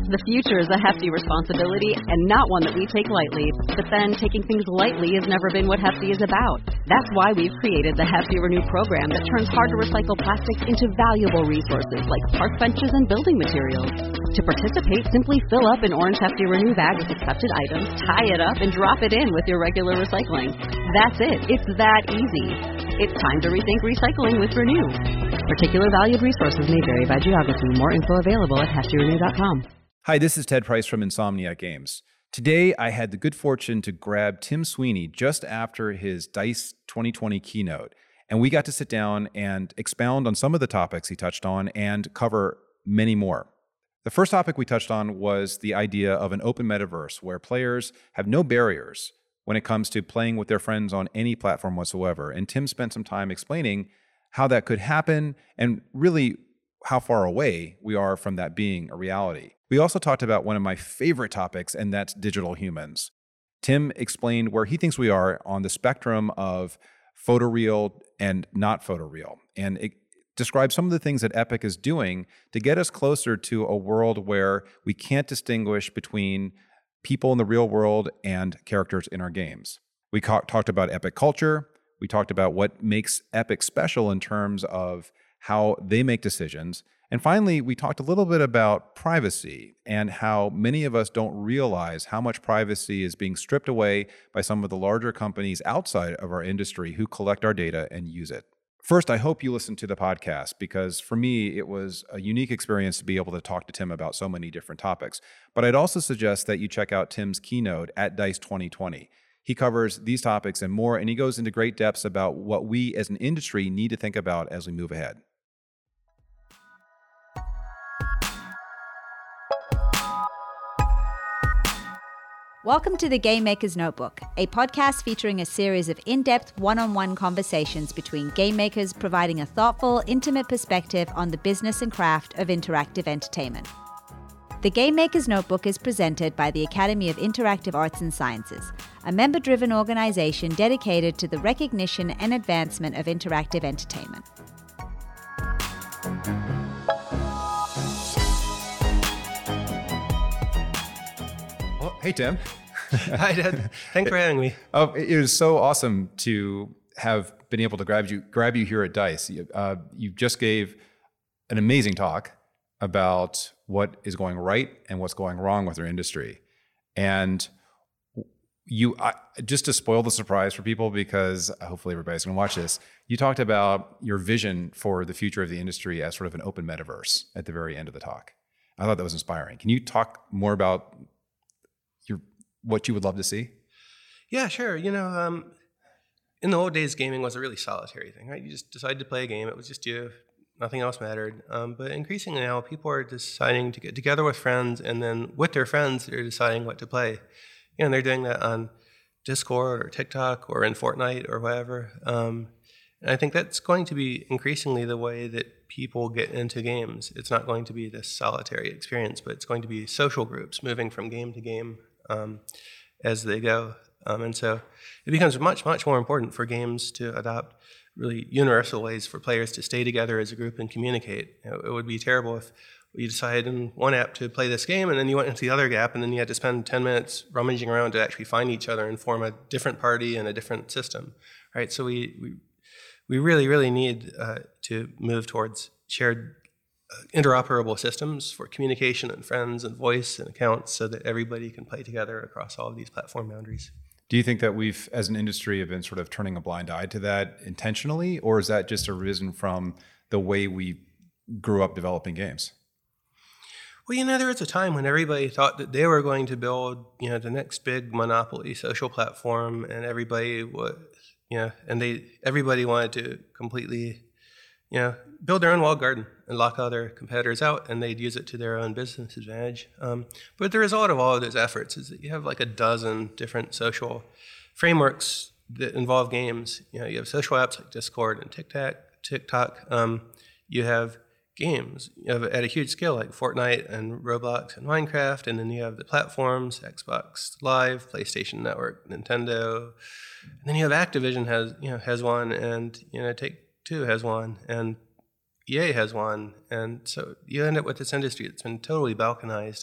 The future is a hefty responsibility and not one that we take lightly. But then taking things lightly has never been what Hefty is about. That's why we've created the Hefty Renew program that turns hard-to-recycle plastics into valuable resources like park benches and building materials. To participate, simply fill up an orange Hefty Renew bag with accepted items, tie it up, and drop it in with your regular recycling. That's it. It's that easy. It's time to rethink recycling with Renew. Particular valued resources may vary by geography. More info available at heftyrenew.com. Hi, this is Ted Price from Insomniac Games. Today, I had the good fortune to grab Tim Sweeney just after his DICE 2020 keynote, and we got to sit down and expound on some of the topics he touched on and cover many more. The first topic we touched on was the idea of an open metaverse where players have no barriers when it comes to playing with their friends on any platform whatsoever. And Tim spent some time explaining how that could happen and really how far away we are from that being a reality. We also talked about one of my favorite topics, and that's digital humans. Tim explained where he thinks we are on the spectrum of photoreal and not photoreal. And it describes some of the things that Epic is doing to get us closer to a world where we can't distinguish between people in the real world and characters in our games. We talked about Epic culture. We talked about what makes Epic special in terms of how they make decisions. And finally, we talked a little bit about privacy and how many of us don't realize how much privacy is being stripped away by some of the larger companies outside of our industry who collect our data and use it. First, I hope you listen to the podcast because for me, it was a unique experience to be able to talk to Tim about so many different topics. But I'd also suggest that you check out Tim's keynote at DICE 2020. He covers these topics and more, and he goes into great depths about what we as an industry need to think about as we move ahead. Welcome to the Game Maker's Notebook, a podcast featuring a series of in-depth one-on-one conversations between game makers providing a thoughtful, intimate perspective on the business and craft of interactive entertainment. The Game Maker's Notebook is presented by the Academy of Interactive Arts and Sciences, a member-driven organization dedicated to the recognition and advancement of interactive entertainment. Well, hey, Tim. Hi, Dad. Thanks for having me. It was so awesome to have been able to grab you here at DICE. You just gave an amazing talk about what is going right and what's going wrong with our industry. And just to spoil the surprise for people, because hopefully everybody's going to watch this, you talked about your vision for the future of the industry as sort of an open metaverse at the very end of the talk. I thought that was inspiring. Can you talk more about what you would love to see? Yeah, sure. In the old days, gaming was a really solitary thing, right? You just decided to play a game. It was just you. Nothing else mattered. But increasingly now, people are deciding to get together with friends, and then with their friends, they're deciding what to play. And they're doing that on Discord or TikTok or in Fortnite or whatever. And I think that's going to be increasingly the way that people get into games. It's not going to be this solitary experience, but it's going to be social groups moving from game to game as they go. And so it becomes much, much more important for games to adopt really universal ways for players to stay together as a group and communicate. It would be terrible if you decided in one app to play this game and then you went into the other app and then you had to spend 10 minutes rummaging around to actually find each other and form a different party and a different system, right? So we really, really need to move towards shared interoperable systems for communication and friends and voice and accounts so that everybody can play together across all of these platform boundaries. Do you think that we've, as an industry, have been sort of turning a blind eye to that intentionally, or is that just arisen from the way we grew up developing games? Well, there was a time when everybody thought that they were going to build, the next big monopoly social platform, and everybody would, everybody wanted to completely build their own walled garden and lock other competitors out, and they'd use it to their own business advantage. But the result of all of those efforts is that you have like a dozen different social frameworks that involve games. You have social apps like Discord and TikTok. You have games at a huge scale like Fortnite and Roblox and Minecraft, and then you have the platforms, Xbox Live, PlayStation Network, Nintendo, and then you have Activision has one, and Take-Two has one, and EA has one, and so you end up with this industry that's been totally balkanized, and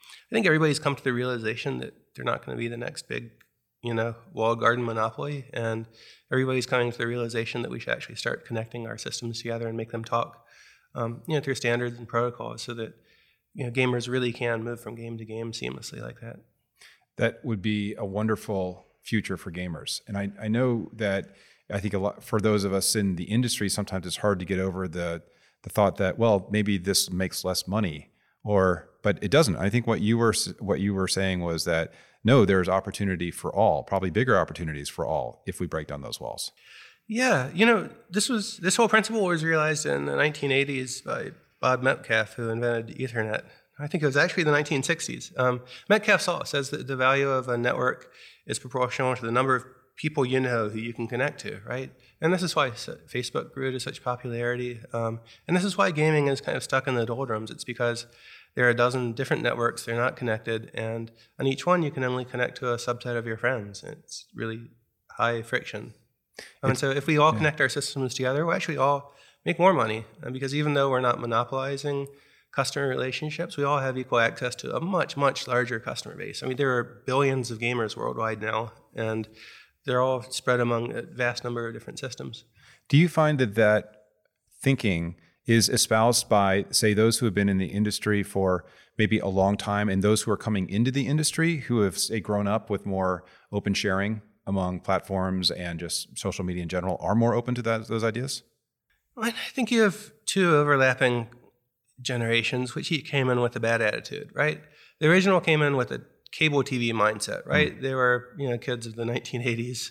I think everybody's come to the realization that they're not going to be the next big, walled garden monopoly, and everybody's coming to the realization that we should actually start connecting our systems together and make them talk, through standards and protocols, so that gamers really can move from game to game seamlessly like that. That would be a wonderful future for gamers. And I know that I think a lot for those of us in the industry, sometimes it's hard to get over the thought that, well, maybe this makes less money, but it doesn't. I think what you were saying was that no, there's opportunity for all, probably bigger opportunities for all if we break down those walls. Yeah, this whole principle was realized in the 1980s by Bob Metcalfe, who invented Ethernet. I think it was actually the 1960s. Metcalfe says that the value of a network is proportional to the number of people who you can connect to, right? And this is why Facebook grew to such popularity. And this is why gaming is kind of stuck in the doldrums. It's because there are a dozen different networks, they're not connected, and on each one you can only connect to a subset of your friends. It's really high friction. And so if we all connect our systems together, we'll actually all make more money. Because even though we're not monopolizing customer relationships, we all have equal access to a much, much larger customer base. I mean, there are billions of gamers worldwide now, and they're all spread among a vast number of different systems. Do you find that thinking is espoused by, say, those who have been in the industry for maybe a long time and those who are coming into the industry who have, say, grown up with more open sharing among platforms and just social media in general are more open to those ideas? Well, I think you have two overlapping generations, which each came in with a bad attitude, right? The original came in with a cable TV mindset, right? They were, kids of the 1980s,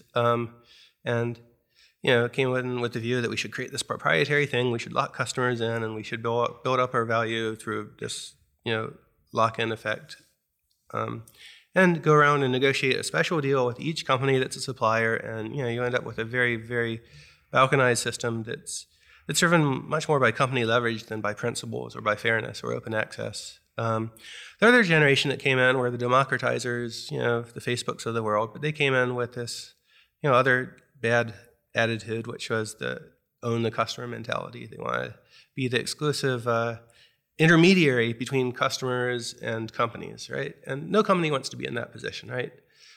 and came in with the view that we should create this proprietary thing, we should lock customers in, and we should build up our value through this, lock-in effect, and go around and negotiate a special deal with each company that's a supplier, and you end up with a very, very balkanized system that's driven much more by company leverage than by principles or by fairness or open access. The other generation that came in were the democratizers, the Facebooks of the world, but they came in with this, other bad attitude, which was the own the customer mentality. They want to be the exclusive intermediary between customers and companies, right? And no company wants to be in that position, right?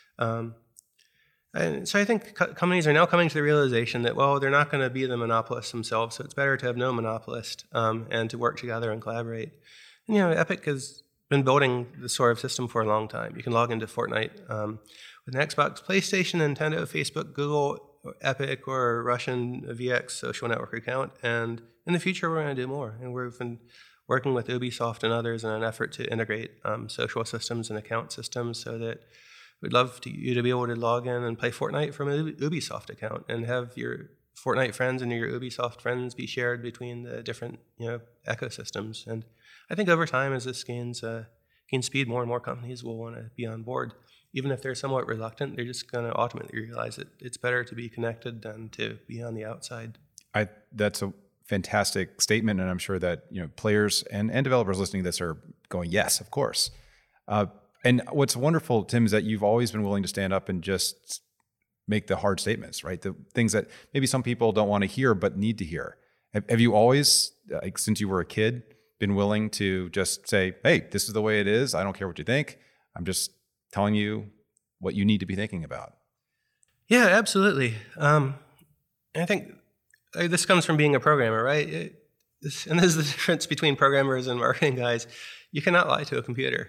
And so I think companies are now coming to the realization that, well, they're not going to be the monopolists themselves, so it's better to have no monopolist and to work together and collaborate. And, Epic has been building this sort of system for a long time. You can log into Fortnite with an Xbox, PlayStation, Nintendo, Facebook, Google, Epic, or Russian VX social network account. And in the future, we're going to do more. And we've been working with Ubisoft and others in an effort to integrate social systems and account systems so that we'd love you to be able to log in and play Fortnite from a Ubisoft account and have your Fortnite friends and your Ubisoft friends be shared between the different ecosystems. And I think over time, as this gains speed, more and more companies will want to be on board. Even if they're somewhat reluctant, they're just going to ultimately realize that it's better to be connected than to be on the outside. That's a fantastic statement, and I'm sure that players and developers listening to this are going, yes, of course. And what's wonderful, Tim, is that you've always been willing to stand up and just make the hard statements, right? The things that maybe some people don't want to hear but need to hear. Have you always, since you were a kid, been willing to just say, hey, this is the way it is. I don't care what you think. I'm just telling you what you need to be thinking about. Yeah, absolutely. I think this comes from being a programmer, right? And this is the difference between programmers and marketing guys. You cannot lie to a computer.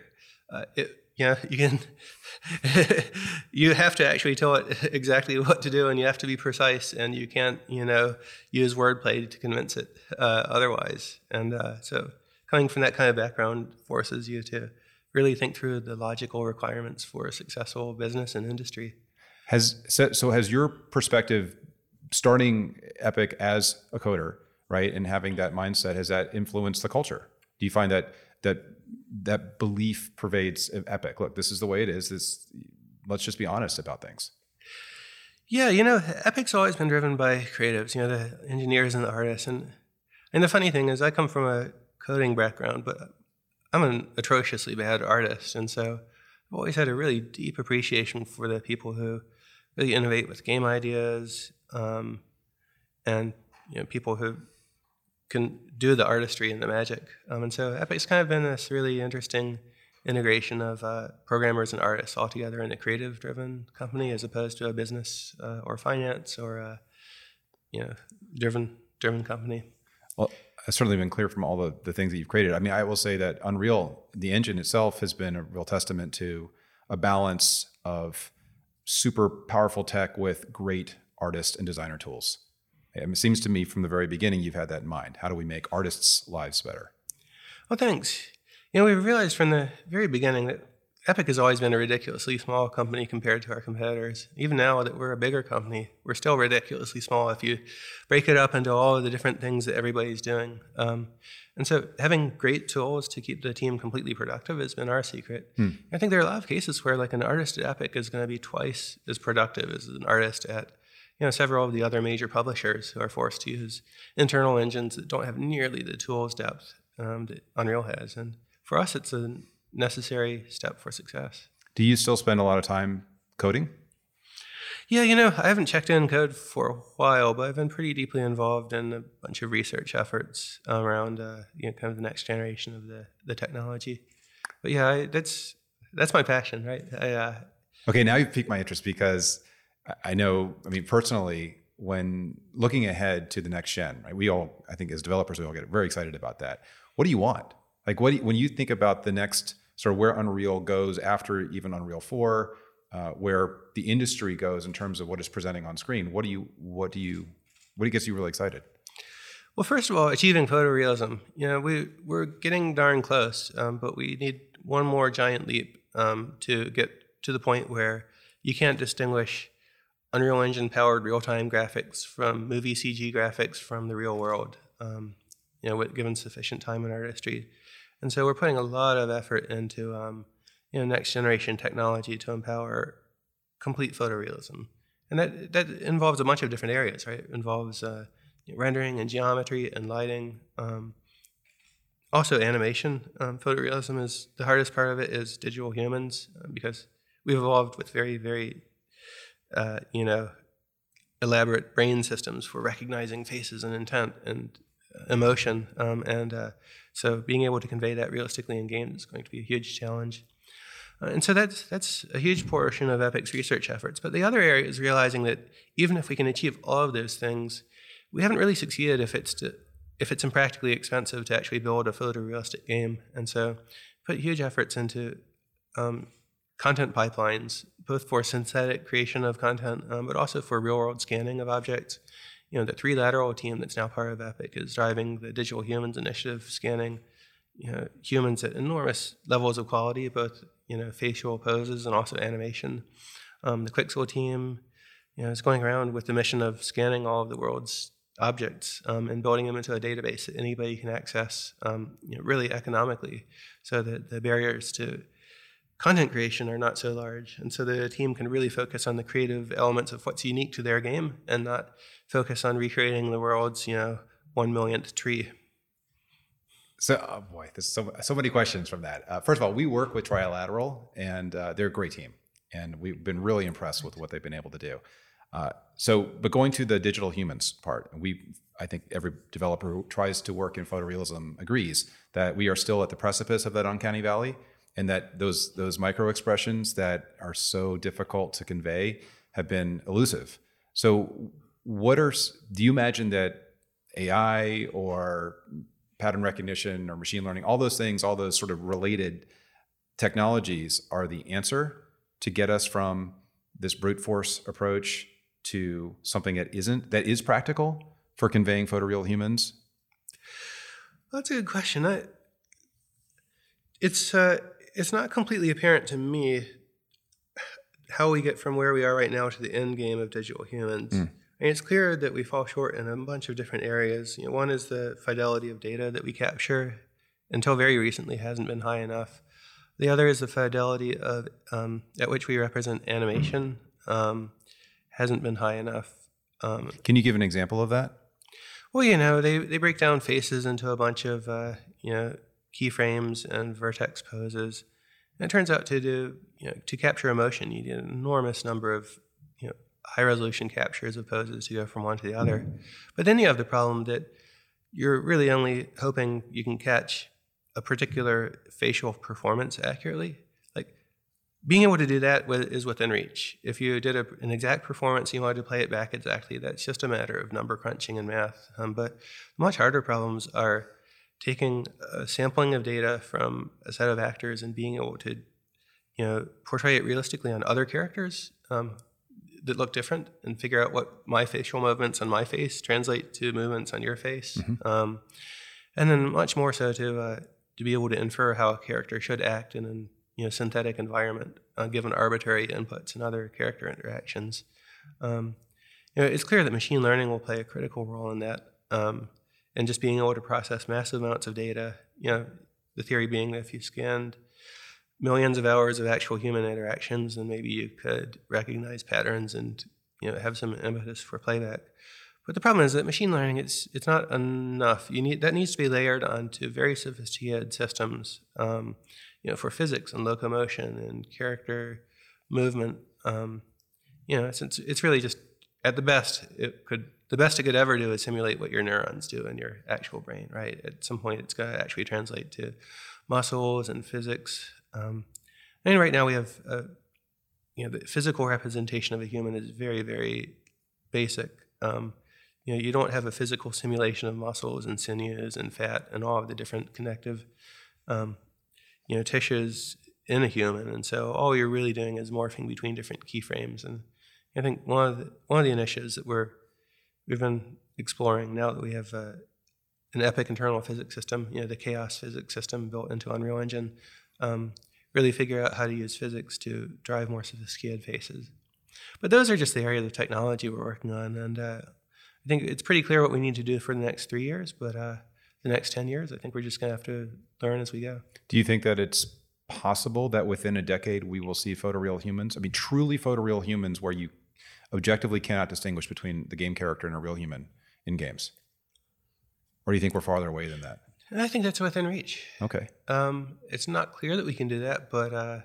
You can. You have to actually tell it exactly what to do, and you have to be precise, and you can't, use wordplay to convince it otherwise. And so, coming from that kind of background forces you to really think through the logical requirements for a successful business and industry. Has your perspective, starting Epic as a coder, right, and having that mindset, has that influenced the culture? Do you find that belief pervades Epic? Look, this is the way it is. Let's just be honest about things. Yeah, Epic's always been driven by creatives, the engineers and the artists. And the funny thing is I come from a coding background, but I'm an atrociously bad artist. And so I've always had a really deep appreciation for the people who really innovate with game ideas and people who can do the artistry and the magic. And so Epic's kind of been this really interesting integration of programmers and artists all together in a creative-driven company, as opposed to a business or finance or a driven company. Well, it's certainly been clear from all the things that you've created. I mean, I will say that Unreal, the engine itself, has been a real testament to a balance of super powerful tech with great artist and designer tools. It seems to me from the very beginning you've had that in mind. How do we make artists' lives better? Well, thanks. We've realized from the very beginning that Epic has always been a ridiculously small company compared to our competitors. Even now that we're a bigger company, we're still ridiculously small if you break it up into all of the different things that everybody's doing. And so having great tools to keep the team completely productive has been our secret. I think there are a lot of cases where like an artist at Epic is going to be twice as productive as an artist at several of the other major publishers who are forced to use internal engines that don't have nearly the tools depth that Unreal has. And for us, it's a necessary step for success. Do you still spend a lot of time coding? Yeah, I haven't checked in code for a while, but I've been pretty deeply involved in a bunch of research efforts around kind of the next generation of the technology. But yeah, that's my passion, right? Okay, now you've piqued my interest because I mean, personally, when looking ahead to the next gen, right, we all, I think as developers, we all get very excited about that. What do you want? Like, when you think about the next sort of where Unreal goes after even Unreal 4, where the industry goes in terms of what is presenting on screen, what gets you really excited? Well, first of all, achieving photorealism. We're getting darn close, but we need one more giant leap to get to the point where you can't distinguish Unreal Engine powered real-time graphics from movie CG graphics from the real world, given sufficient time in artistry. And so we're putting a lot of effort into next generation technology to empower complete photorealism. And that involves a bunch of different areas, right? It involves rendering and geometry and lighting. Also animation. Photorealism is the hardest part of it is digital humans because we've evolved with very, very elaborate brain systems for recognizing faces and intent and emotion. So being able to convey that realistically in games is going to be a huge challenge. And so that's a huge portion of Epic's research efforts. But the other area is realizing that even if we can achieve all of those things, we haven't really succeeded if it's impractically expensive to actually build a photorealistic game. And so put huge efforts into content pipelines, both for synthetic creation of content, but also for real-world scanning of objects. The three-lateral team that's now part of Epic is driving the Digital Humans Initiative, scanning humans at enormous levels of quality, both facial poses and also animation. The Quixel team is going around with the mission of scanning all of the world's objects and building them into a database that anybody can access really economically, so that the barriers to content creation are not so large. And so the team can really focus on the creative elements of what's unique to their game and not focus on recreating the world's 1 millionth tree. So, there's so many questions from that. First of all, we work with Trilateral, and they're a great team, and we've been really impressed with what they've been able to do. But going to the digital humans part, I think every developer who tries to work in photorealism agrees that we are still at the precipice of that uncanny valley, and that those micro expressions that are so difficult to convey have been elusive. So do you imagine that AI or pattern recognition or machine learning, all those things, all those sort of related technologies are the answer to get us from this brute force approach to something that is practical for conveying photoreal humans? That's a good question. It's not completely apparent to me how we get from where we are right now to the end game of digital humans. And it's clear that we fall short in a bunch of different areas. One is the fidelity of data that we capture. Until very recently hasn't been high enough. The other is the fidelity of at which we represent animation hasn't been high enough. Can you give an example of that? Well, they break down faces into a bunch of keyframes and vertex poses. And it turns out to capture emotion, you need an enormous number of high-resolution captures of poses to go from one to the other. But then you have the problem that you're really only hoping you can catch a particular facial performance accurately, like being able to do that is within reach. If you did an exact performance and you wanted to play it back exactly, that's just a matter of number crunching and math. But much harder problems are taking a sampling of data from a set of actors and being able to, portray it realistically on other characters that look different, and figure out what my facial movements on my face translate to movements on your face. And then much more so to be able to infer how a character should act in an synthetic environment, given arbitrary inputs and other character interactions. It's clear that machine learning will play a critical role in that, and just being able to process massive amounts of data. The theory being that if you scanned millions of hours of actual human interactions, then maybe you could recognize patterns and have some impetus for playback. But the problem is that machine learning, it's not enough. That needs to be layered onto very sophisticated systems, for physics and locomotion and character movement. It's really just, at the best, the best it could ever do is simulate what your neurons do in your actual brain, right? At some point, it's got to actually translate to muscles and physics. Right now we have, the physical representation of a human is very, very basic. You don't have a physical simulation of muscles and sinews and fat and all of the different connective, tissues in a human. And so all you're really doing is morphing between different keyframes. And I think one of the initiatives that we've been exploring now that we have an EPIC internal physics system, the chaos physics system built into Unreal Engine, really figure out how to use physics to drive more sophisticated faces. But those are just the areas of technology we're working on, and I think it's pretty clear what we need to do for the next 3 years, but the next 10 years, I think we're just going to have to learn as we go. Do you think that it's possible that within a decade we will see photoreal humans? I mean, truly photoreal humans where you objectively cannot distinguish between the game character and a real human in games? Or do you think we're farther away than that? I think that's within reach. Okay. It's not clear that we can do that, but I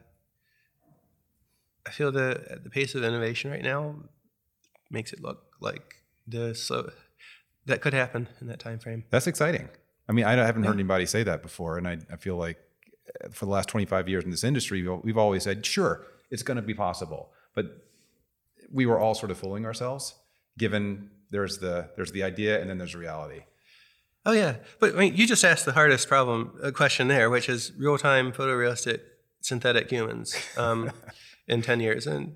feel at the pace of innovation right now makes it look like that could happen in that time frame. That's exciting. I mean, I haven't heard anybody say that before, and I feel like for the last 25 years in this industry, we've always said, sure, it's going to be possible, but we were all sort of fooling ourselves, given there's the idea and then there's reality. Oh yeah, but I mean, you just asked the hardest question there, which is real-time photorealistic synthetic humans in 10 years. And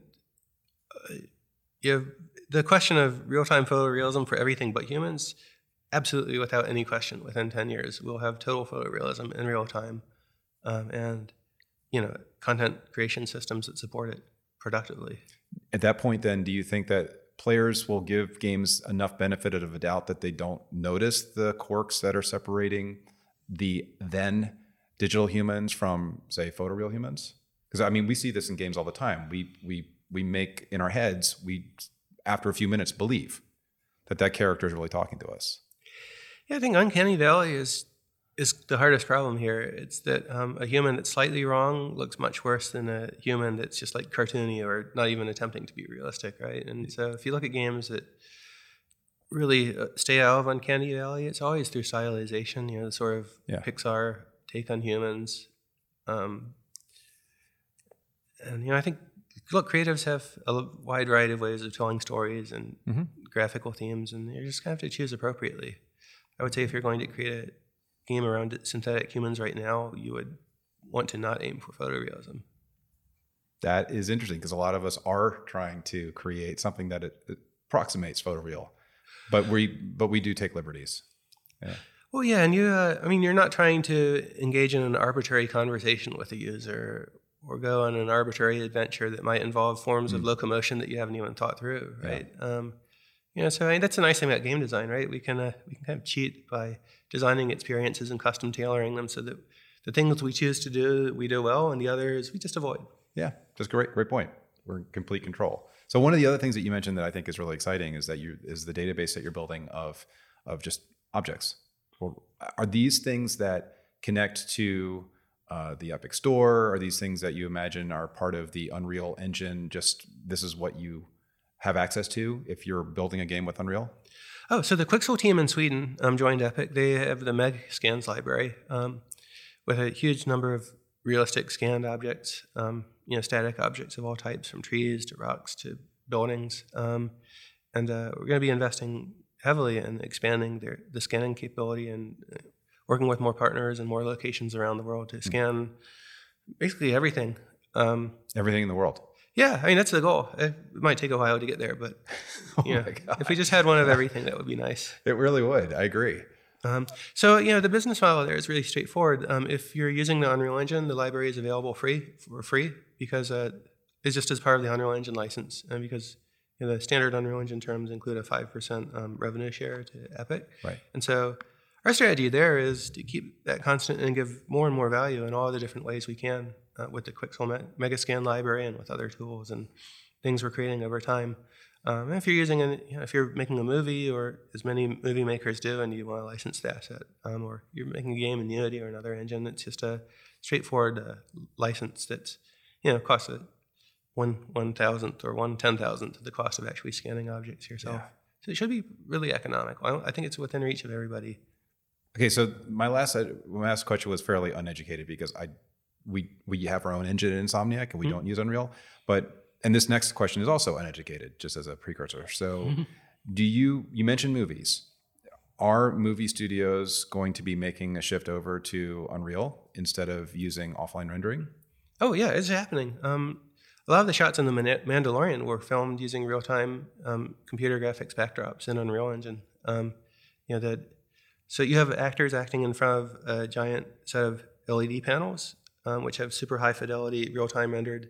the question of real-time photorealism for everything but humans, absolutely without any question, within 10 years, we'll have total photorealism in real time, and content creation systems that support it productively. At that point, then, do you think that players will give games enough benefit of a doubt that they don't notice the quirks that are separating the then digital humans from, say, photoreal humans? Because I mean, we see this in games all the time. We make in our heads, after a few minutes believe that character is really talking to us. Yeah, I think Uncanny Valley is the hardest problem here. It's that a human that's slightly wrong looks much worse than a human that's just like cartoony or not even attempting to be realistic, right? And so if you look at games that really stay out of Uncanny Valley, it's always through stylization, the sort of Pixar take on humans. And I think, look, creatives have a wide variety of ways of telling stories and graphical themes, and you're just going to have to choose appropriately. I would say if you're going to create a game around synthetic humans right now, you would want to not aim for photorealism. That is interesting, because a lot of us are trying to create something that it approximates photoreal, but we do take liberties. Yeah. Well, yeah, and you're not trying to engage in an arbitrary conversation with a user or go on an arbitrary adventure that might involve forms of locomotion that you haven't even thought through, right? Yeah. So I mean, that's the nice thing about game design, right? We can kind of cheat by designing experiences and custom tailoring them so that the things we choose to do, we do well, and the others we just avoid. Yeah, just great point. We're in complete control. So one of the other things that you mentioned that I think is really exciting is that is the database that you're building of just objects. Well, are these things that connect to the Epic Store? Are these things that you imagine are part of the Unreal Engine? Just this is what you have access to if you're building a game with Unreal? Oh, so the Quixel team in Sweden joined Epic. They have the Meg Scans library, with a huge number of realistic scanned objects, static objects of all types, from trees to rocks to buildings. And we're going to be investing heavily in expanding the scanning capability and working with more partners and more locations around the world to scan basically everything. Everything in the world. Yeah, I mean, that's the goal. It might take a while to get there, but if we just had one of everything, that would be nice. It really would. I agree. So the business model there is really straightforward. If you're using the Unreal Engine, the library is available for free because it's just as part of the Unreal Engine license, and because the standard Unreal Engine terms include a 5% revenue share to Epic. Right. And so our strategy there is to keep that constant and give more and more value in all the different ways we can with the Quixel Megascan library and with other tools and things we're creating over time. And if you're if you're making a movie, or as many movie makers do, and you want to license the asset, or you're making a game in Unity or another engine, it's just a straightforward license that's costs a 1/1000th or 1/10,000th of the cost of actually scanning objects yourself. Yeah. So it should be really economical. I think it's within reach of everybody. Okay, so my last question was fairly uneducated because we have our own engine in Insomniac and we don't use Unreal, and this next question is also uneducated, just as a precursor. So you mentioned movies. Are movie studios going to be making a shift over to Unreal instead of using offline rendering? Oh yeah, it's happening. A lot of the shots in The Mandalorian were filmed using real-time computer graphics backdrops in Unreal Engine. So you have actors acting in front of a giant set of LED panels, which have super high fidelity, real-time rendered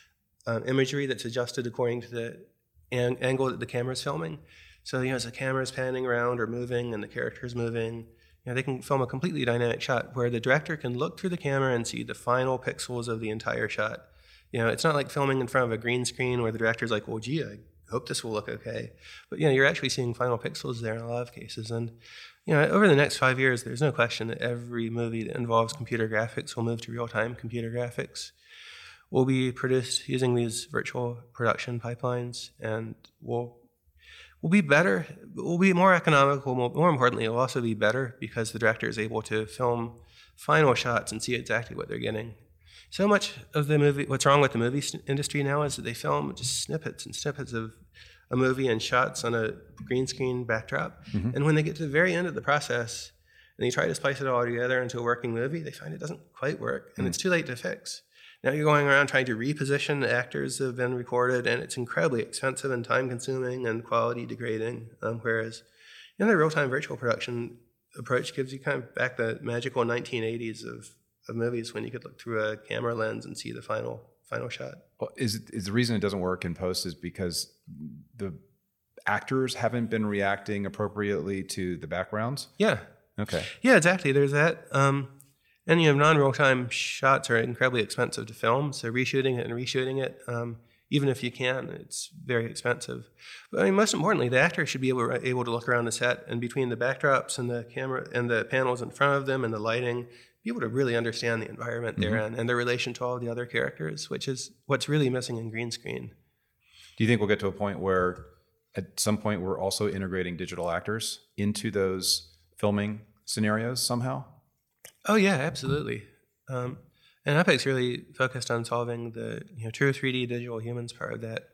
imagery that's adjusted according to the angle that the camera's filming. So as the camera's panning around or moving and the character's moving, they can film a completely dynamic shot where the director can look through the camera and see the final pixels of the entire shot. It's not like filming in front of a green screen where the director's like, well, gee, I hope this will look okay. But you're actually seeing final pixels there in a lot of cases. And over the next 5 years, there's no question that every movie that involves computer graphics will move to real-time computer graphics. Will be produced using these virtual production pipelines, and will be better. Will be more economical. More importantly, it will also be better because the director is able to film final shots and see exactly what they're getting. So much of the movie, what's wrong with the movie industry now is that they film just snippets and snippets of a movie and shots on a green screen backdrop. Mm-hmm. And when they get to the very end of the process and they try to splice it all together into a working movie, they find it doesn't quite work, and it's too late to fix. Now you're going around trying to reposition actors that have been recorded, and it's incredibly expensive and time-consuming and quality degrading. Whereas the real-time virtual production approach gives you kind of back the magical 1980s of movies when you could look through a camera lens and see the final shot. Well, is the reason it doesn't work in post is because the actors haven't been reacting appropriately to the backgrounds? Yeah. Okay. Yeah, exactly. There's that. And non-real-time shots are incredibly expensive to film, so reshooting it, even if you can, it's very expensive. But most importantly, the actor should be able to look around the set, and between the backdrops and the camera and the panels in front of them and the lighting, be able to really understand the environment they're in and their relation to all the other characters, which is what's really missing in green screen. Do you think we'll get to a point where at some point we're also integrating digital actors into those filming scenarios somehow? Oh yeah, absolutely. And Epic's really focused on solving the true 3D digital humans part of that.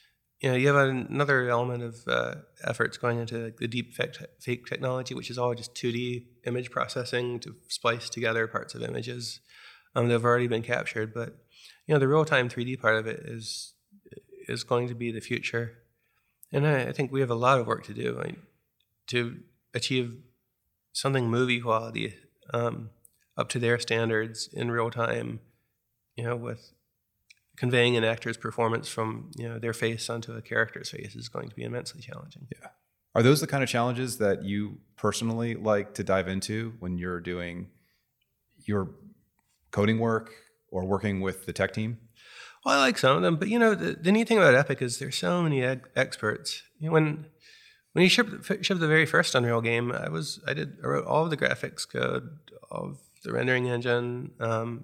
You have another element of efforts going into the deep fake technology, which is all just 2D image processing to splice together parts of images that have already been captured. But the real-time 3D part of it is going to be the future. And I think we have a lot of work to do to achieve something movie quality up to their standards in real time, with conveying an actor's performance from their face onto a character's face is going to be immensely challenging. Yeah. Are those the kind of challenges that you personally like to dive into when you're doing your coding work or working with the tech team? Well, I like some of them, but the neat thing about Epic is there's so many experts. When you shipped the very first Unreal game, I wrote all of the graphics code of the rendering engine,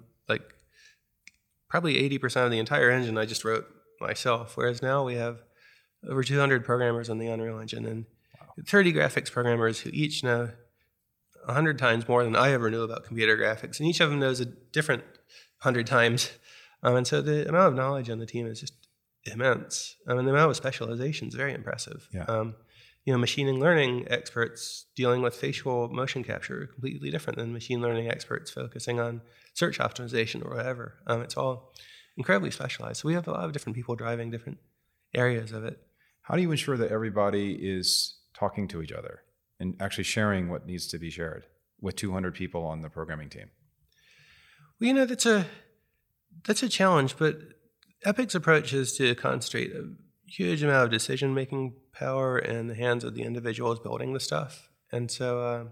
probably 80% of the entire engine I just wrote myself, whereas now we have over 200 programmers on the Unreal Engine and 30 graphics programmers who each know 100 times more than I ever knew about computer graphics, and each of them knows a different 100 times. And so the amount of knowledge on the team is just immense. And the amount of specialization is very impressive. Yeah. Machine learning experts dealing with facial motion capture are completely different than machine learning experts focusing on search optimization or whatever. It's all incredibly specialized. So we have a lot of different people driving different areas of it. How do you ensure that everybody is talking to each other and actually sharing what needs to be shared with 200 people on the programming team? Well, that's a challenge, but Epic's approach is to concentrate a huge amount of decision-making power in the hands of the individuals building the stuff. And so,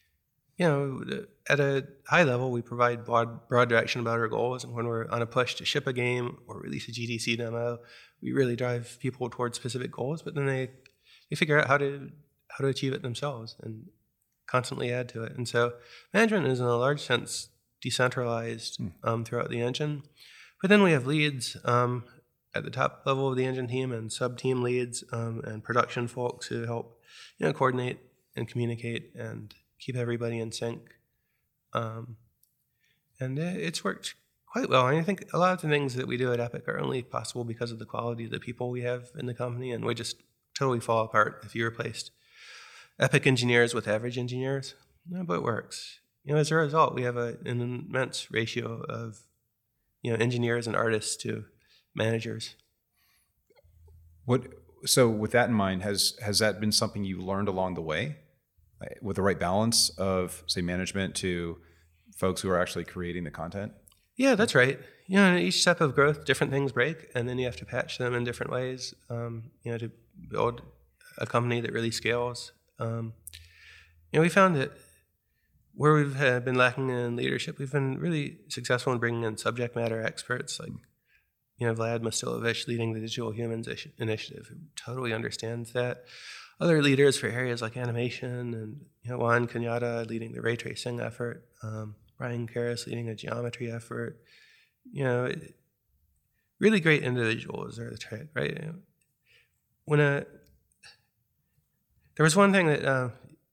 at a high level, we provide broad direction about our goals. And when we're on a push to ship a game or release a GDC demo, we really drive people towards specific goals, but then they figure out how to achieve it themselves and constantly add to it. And so management is in a large sense decentralized throughout the engine. But then we have leads at the top level of the engine team and sub-team leads and production folks who help coordinate and communicate and keep everybody in sync. And it's worked quite well. And I think a lot of the things that we do at Epic are only possible because of the quality of the people we have in the company, and we just totally fall apart if you replaced Epic engineers with average engineers. No, but it works. As a result, we have an immense ratio of engineers and artists to managers. So with that in mind, has that been something you learned along the way, with the right balance of, say, management to folks who are actually creating the content? Yeah, that's right. In each step of growth, different things break, and then you have to patch them in different ways, to build a company that really scales. We found that where we've been lacking in leadership, we've been really successful in bringing in subject matter experts like Vlad Mostilovich leading the Digital Humans Initiative, who totally understands that. Other leaders for areas like animation, and Juan Cañada leading the ray tracing effort, Brian Karras leading a geometry effort. Really great individuals are the trick, right? When there was one thing that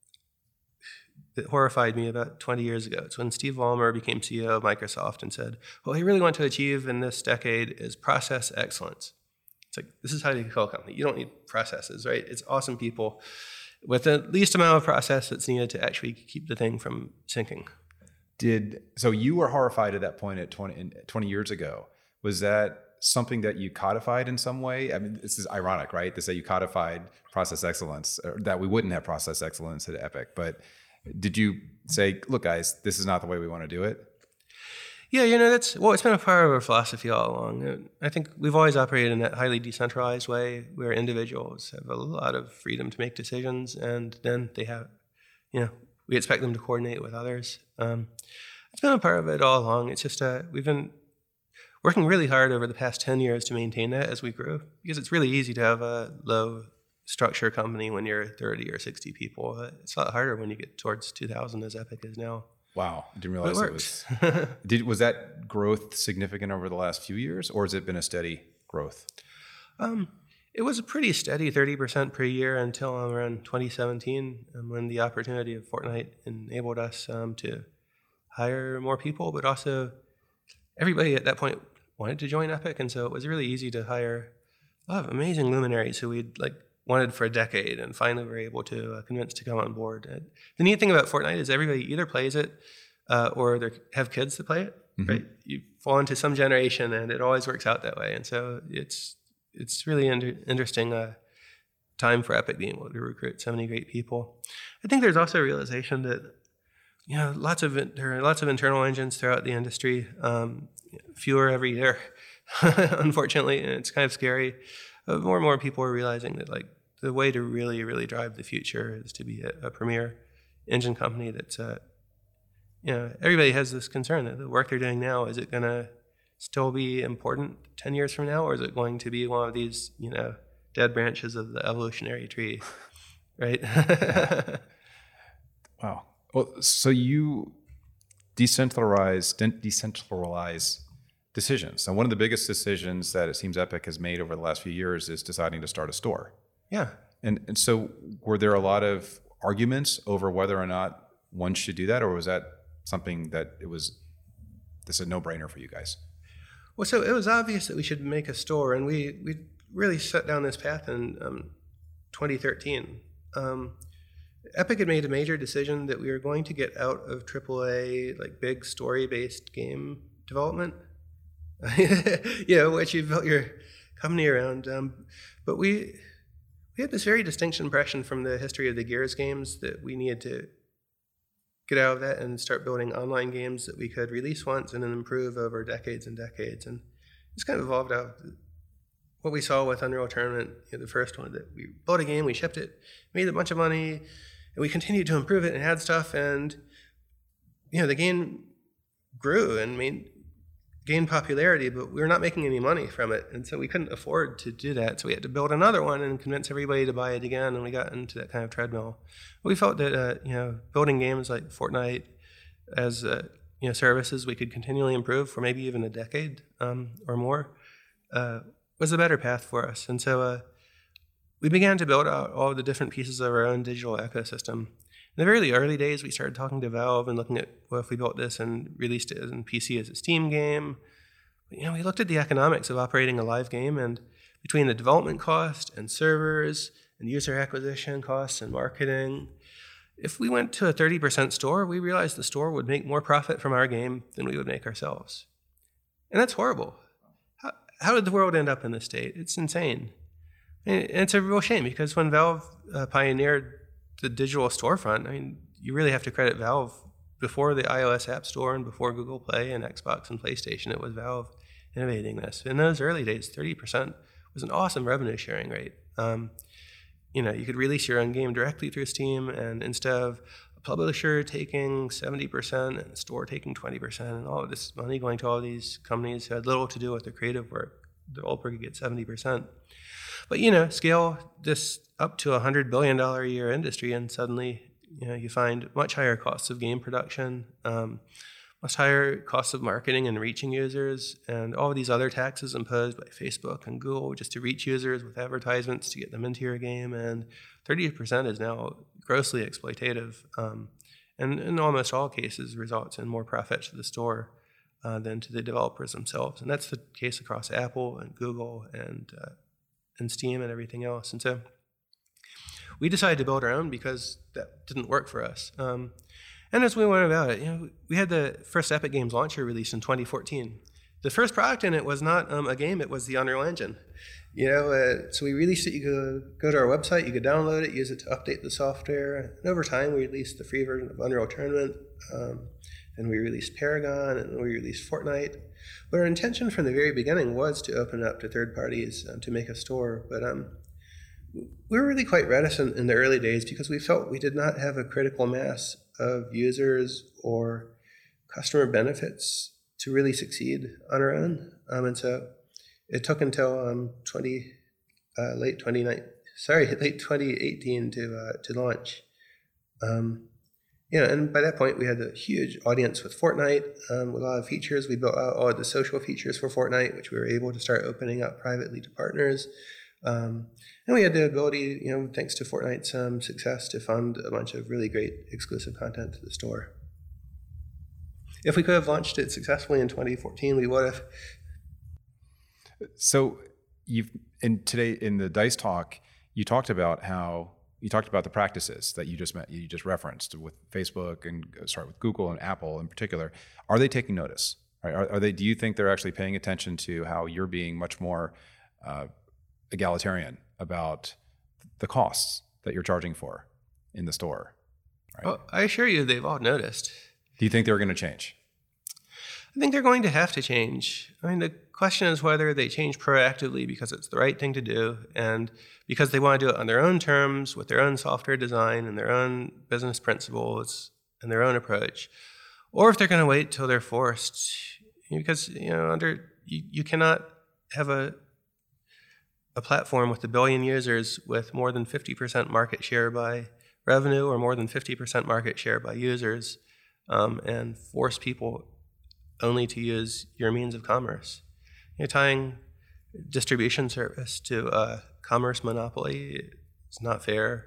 horrified me about 20 years ago. It's when Steve Ballmer became CEO of Microsoft and said, what we really want to achieve in this decade is process excellence. It's like, this is how you call a company. You don't need processes, right? It's awesome people with the least amount of process that's needed to actually keep the thing from sinking. So you were horrified at that point at 20 years ago. Was that something that you codified in some way? I mean, this is ironic, right? To say you codified process excellence, or that we wouldn't have process excellence at Epic, but did you say, look, guys, this is not the way we want to do it? Yeah, it's been a part of our philosophy all along. I think we've always operated in that highly decentralized way where individuals have a lot of freedom to make decisions, and then they have, we expect them to coordinate with others. It's been a part of it all along. It's just we've been working really hard over the past 10 years to maintain that as we grew, because it's really easy to have a low structure company when you're 30 or 60 people. It's a lot harder when you get towards 2,000 as Epic is now. Wow, I didn't realize it works. Was that growth significant over the last few years, or has it been a steady growth? It was a pretty steady 30% per year until around 2017, when the opportunity of Fortnite enabled us to hire more people, but also everybody at that point wanted to join Epic, and so it was really easy to hire a lot of amazing luminaries who we'd wanted for a decade, and finally were able to convince to come on board. The neat thing about Fortnite is everybody either plays it or they have kids that play it. Mm-hmm. Right? You fall into some generation, and it always works out that way. And so it's really interesting time for Epic being able to recruit so many great people. I think there's also a realization that there are lots of internal engines throughout the industry, fewer every year, unfortunately, and it's kind of scary. More and more people are realizing that the way to really, really drive the future is to be a premier engine company that's, everybody has this concern that the work they're doing now, is it going to still be important 10 years from now, or is it going to be one of these, dead branches of the evolutionary tree, right? Wow. Well, so you decentralize decisions. And one of the biggest decisions that it seems Epic has made over the last few years is deciding to start a store. Yeah. And so were there a lot of arguments over whether or not one should do that, or was that something that this is a no-brainer for you guys? Well, so it was obvious that we should make a store, and we really set down this path in 2013. Epic had made a major decision that we were going to get out of AAA, like big story-based game development, which you built your company around. But we had this very distinct impression from the history of the Gears games that we needed to get out of that and start building online games that we could release once and then improve over decades and decades. And it's kind of evolved out of what we saw with Unreal Tournament, the first one, that we built a game, we shipped it, made a bunch of money, and we continued to improve it and add stuff, and the game grew and gained popularity, but we were not making any money from it, and so we couldn't afford to do that. So we had to build another one and convince everybody to buy it again, and we got into that kind of treadmill. We felt that building games like Fortnite as services we could continually improve for maybe even a decade or more was a better path for us. And so we began to build out all the different pieces of our own digital ecosystem. In the very early days, we started talking to Valve and looking at, well, if we built this and released it in PC as a Steam game. We looked at the economics of operating a live game, and between the development cost and servers and user acquisition costs and marketing, if we went to a 30% store, we realized the store would make more profit from our game than we would make ourselves. And that's horrible. How did the world end up in this state? It's insane. And it's a real shame, because when Valve pioneered the digital storefront, you really have to credit Valve. Before the iOS App Store and before Google Play and Xbox and PlayStation, it was Valve innovating this. In those early days, 30% was an awesome revenue sharing rate. You could release your own game directly through Steam, and instead of a publisher taking 70% and a store taking 20%, and all of this money going to all these companies who had little to do with the creative work, the developer could get 70%. But scale this up to $100 billion a year industry, and suddenly you find much higher costs of game production, much higher costs of marketing and reaching users, and all of these other taxes imposed by Facebook and Google just to reach users with advertisements to get them into your game. And 30% is now grossly exploitative, and in almost all cases results in more profit to the store than to the developers themselves. And that's the case across Apple and Google and Steam and everything else. And so we decided to build our own because that didn't work for us. And as we went about it, we had the first Epic Games Launcher released in 2014. The first product in it was not a game, it was the Unreal Engine. So we released it. You could go to our website, you could download it, use it to update the software. And over time, we released the free version of Unreal Tournament, and we released Paragon, and we released Fortnite. But our intention from the very beginning was to open it up to third parties to make a store. But we were really quite reticent in the early days because we felt we did not have a critical mass of users or customer benefits to really succeed on our own. And so it took until late 2018 to launch. And by that point, we had a huge audience with Fortnite, with a lot of features. We built out all of the social features for Fortnite, which we were able to start opening up privately to partners. And we had the ability, thanks to Fortnite's success, to fund a bunch of really great exclusive content to the store. If we could have launched it successfully in 2014, we would have. So today in the Dice Talk, you talked about the practices that you just referenced with Facebook and with Google and Apple in particular. Are they taking notice? Are they? Do you think they're actually paying attention to how you're being much more egalitarian about the costs that you're charging for in the store? Right? Well, I assure you, they've all noticed. Do you think they're going to change? I think they're going to have to change. The question is whether they change proactively because it's the right thing to do and because they want to do it on their own terms, with their own software design and their own business principles and their own approach, or if they're going to wait till they're forced. Because you cannot have a platform with 1 billion users with more than 50% market share by revenue or more than 50% market share by users and force people only to use your means of commerce. Tying distribution service to a commerce monopoly is not fair.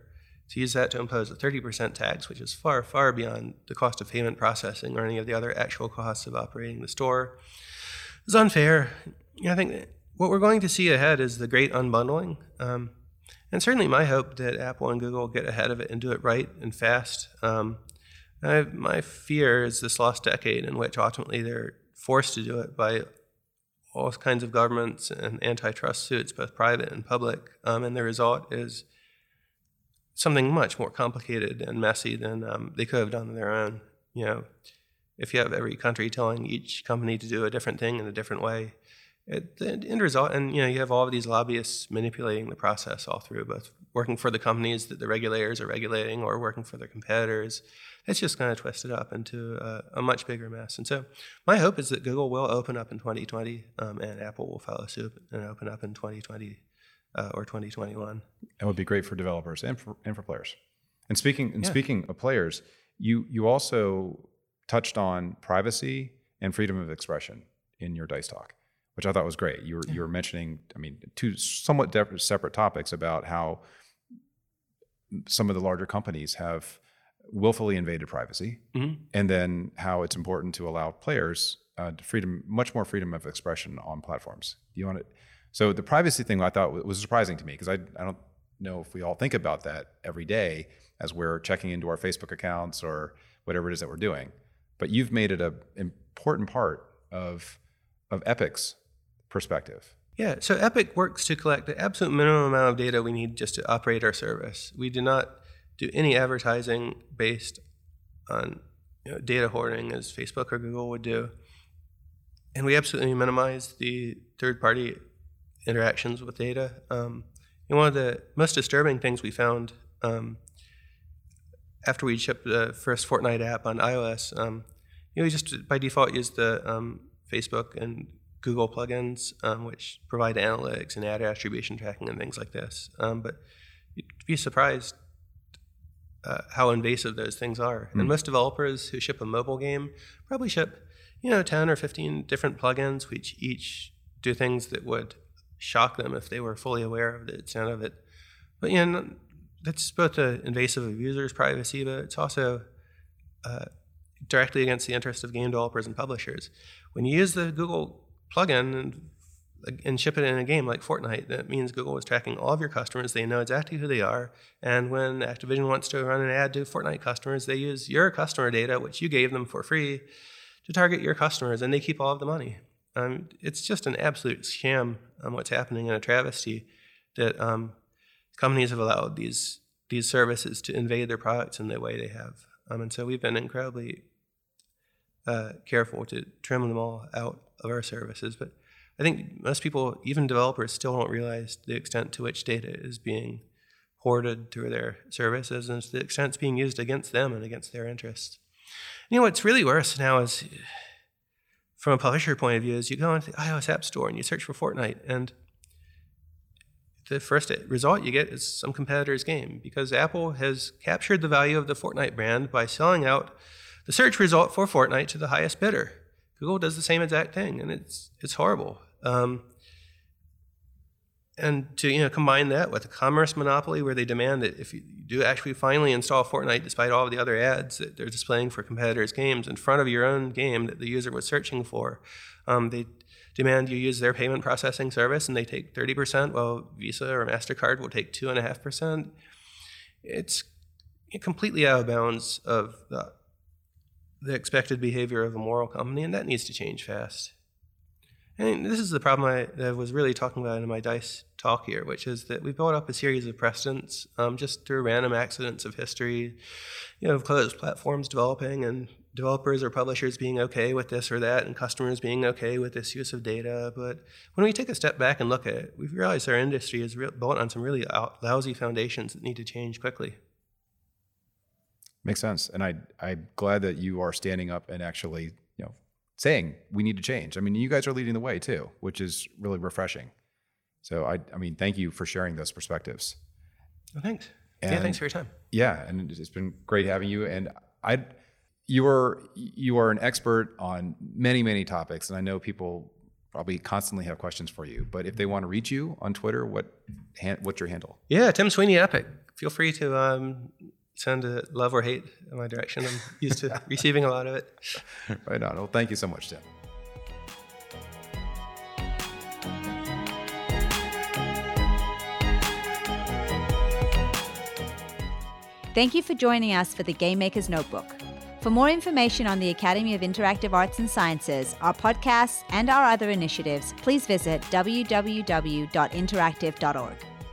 to use that to impose a 30% tax, which is far, far beyond the cost of payment processing or any of the other actual costs of operating the store, is unfair. I think what we're going to see ahead is the great unbundling. And certainly my hope that Apple and Google get ahead of it and do it right and fast. My fear is this lost decade in which ultimately they're forced to do it by all kinds of governments and antitrust suits, both private and public. And the result is something much more complicated and messy than they could have done on their own. If you have every country telling each company to do a different thing in a different way, the end result, and you have all of these lobbyists manipulating the process all through, both working for the companies that the regulators are regulating or working for their competitors. It's just going to twist it up into a much bigger mess. And so my hope is that Google will open up in 2020 and Apple will follow suit and open up in 2020 or 2021. That would be great for developers and for players. And speaking of players, you also touched on privacy and freedom of expression in your Dice talk, which I thought was great. You were mentioning, two somewhat separate topics about how some of the larger companies have willfully invaded privacy, and then how it's important to allow players much more freedom of expression on platforms. Do you want to? So the privacy thing I thought was surprising to me, because I don't know if we all think about that every day as we're checking into our Facebook accounts or whatever it is that we're doing. But you've made it an important part of Epic's perspective. Yeah, so Epic works to collect the absolute minimum amount of data we need just to operate our service. We do not do any advertising based on data hoarding as Facebook or Google would do. And we absolutely minimize the third-party interactions with data. And one of the most disturbing things we found after we shipped the first Fortnite app on iOS, we just by default use the Facebook and Google plugins, which provide analytics and ad attribution tracking and things like this. But you'd be surprised how invasive those things are. And most developers who ship a mobile game probably ship 10 or 15 different plugins, which each do things that would shock them if they were fully aware of the extent of it. But that's both invasive of users' privacy, but it's also directly against the interest of game developers and publishers. When you use the Google plugin and ship it in a game like Fortnite, that means Google is tracking all of your customers. They know exactly who they are. And when Activision wants to run an ad to Fortnite customers, they use your customer data, which you gave them for free, to target your customers, and they keep all of the money. It's just an absolute sham what's happening, and a travesty that companies have allowed these services to invade their products in the way they have. And so we've been incredibly careful to trim them all out of our services. But I think most people, even developers, still don't realize the extent to which data is being hoarded through their services, and the extent it's being used against them and against their interests. What's really worse now is, from a publisher point of view, is you go into the iOS App Store and you search for Fortnite, and the first result you get is some competitor's game, because Apple has captured the value of the Fortnite brand by selling out the search result for Fortnite to the highest bidder. Google does the same exact thing, and it's horrible. And to combine that with a commerce monopoly where they demand that if you do actually finally install Fortnite, despite all of the other ads that they're displaying for competitors' games in front of your own game that the user was searching for, they demand you use their payment processing service, and they take 30%, while Visa or MasterCard will take 2.5%. It's completely out of bounds of the expected behavior of a moral company, and that needs to change fast. And this is the problem I was really talking about in my Dice talk here, which is that we built up a series of precedents just through random accidents of history, of closed platforms developing and developers or publishers being okay with this or that and customers being okay with this use of data. But when we take a step back and look at it, we've realized our industry is built on some really lousy foundations that need to change quickly. Makes sense. And I'm glad that you are standing up and actually saying we need to change. You guys are leading the way too, which is really refreshing. So thank you for sharing those perspectives. Well, thanks. Thanks for your time. Yeah, and it's been great having you. And you are an expert on many, many topics, and I know people probably constantly have questions for you. But if they want to reach you on Twitter, what's your handle? Yeah, Tim Sweeney Epic. Feel free to send a love or hate in my direction. I'm used to receiving a lot of it. Right on. Well, thank you so much, Tim. Thank you for joining us for the Game Maker's Notebook. For more information on the Academy of Interactive Arts and Sciences, our podcasts, and our other initiatives, please visit www.interactive.org.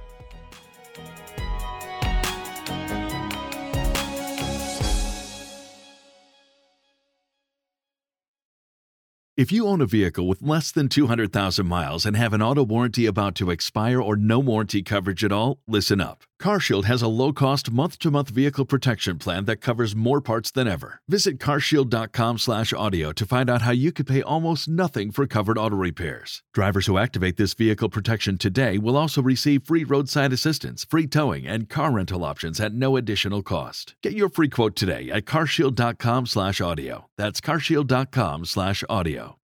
If you own a vehicle with less than 200,000 miles and have an auto warranty about to expire or no warranty coverage at all, listen up. CarShield has a low-cost month-to-month vehicle protection plan that covers more parts than ever. Visit carshield.com/audio to find out how you could pay almost nothing for covered auto repairs. Drivers who activate this vehicle protection today will also receive free roadside assistance, free towing, and car rental options at no additional cost. Get your free quote today at carshield.com/audio. That's carshield.com/audio.